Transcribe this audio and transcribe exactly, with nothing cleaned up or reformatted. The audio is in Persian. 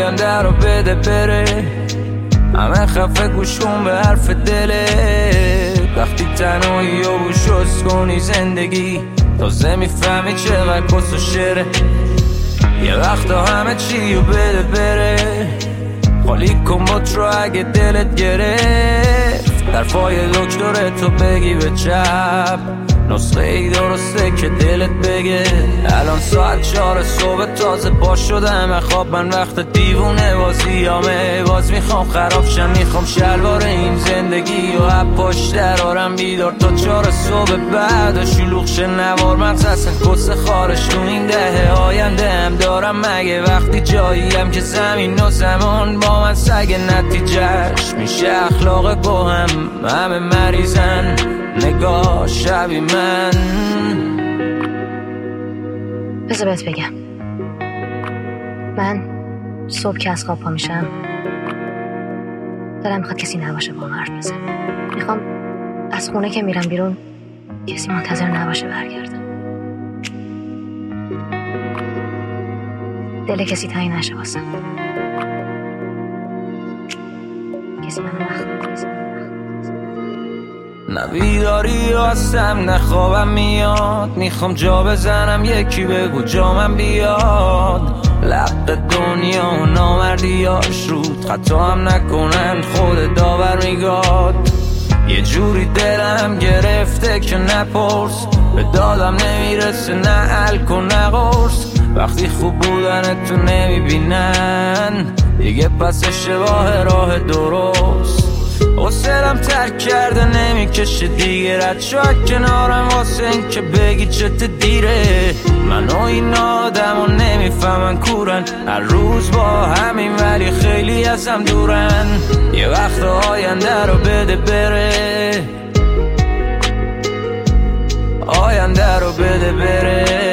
آینده رو بده بره، همه خفه گوش کن به حرف دله. وقتی تنهایی و گوشوز کنی زندگی، تازه میفهمی چقدر کس و شره. یه وقتا همه چی رو بده بره، خالی کن بط رو اگه دلت گرفت. طرفای دکتره تو بگی به چپ، نسخه ای درسته که دلت بگه. الان ساعت چهار صبح تازه باز شدم خواب، من وقت دیوونه بازیامه. باز میخوام خراب شم، میخوام شلوار این زندگی و اب پشت درارم بیدار تا چهار صبح بعد شلوغ شه نوار مغز اصلا کس خارش تو این دهه آینده هم دارم مگه. وقتی جاییم که زمین و زمان با من سگ نتیجهش میشه اخلاق با هم همه مریضن. نگاه شبی من بذار بهت بگم، من صبح که از خواب پا میشم دلم میخواد کسی نباشه با من حرف بزنه. میخوام از خونه که میرم بیرون کسی منتظر نباشه برگردم، دل کسی تایی نشه واسم، کسی منو نخواد، کسی منو نه بیداری هستم نه خوابم میاد. میخوام جا بزنم یکی بگو جامم بیاد. لق دنیا و نامردیاش رود خطا هم نکنن خود داور میگاد. یه جوری دلم گرفته که نپرس، به دادم نمیرسه نه الکل نه قرص. وقتی خوب بودن تو نمیبینن دیگه پس اشتباه راه درست. حسلم ترک کرده نمیکشه دیگه، رد شو کنارم واسه این که بگی چت دیره. من و این آدم و نمیفهمن کورن، هر روز با همین ولی خیلی ازم دورن. یه وقت آینده رو بده بره، آینده رو بده بره.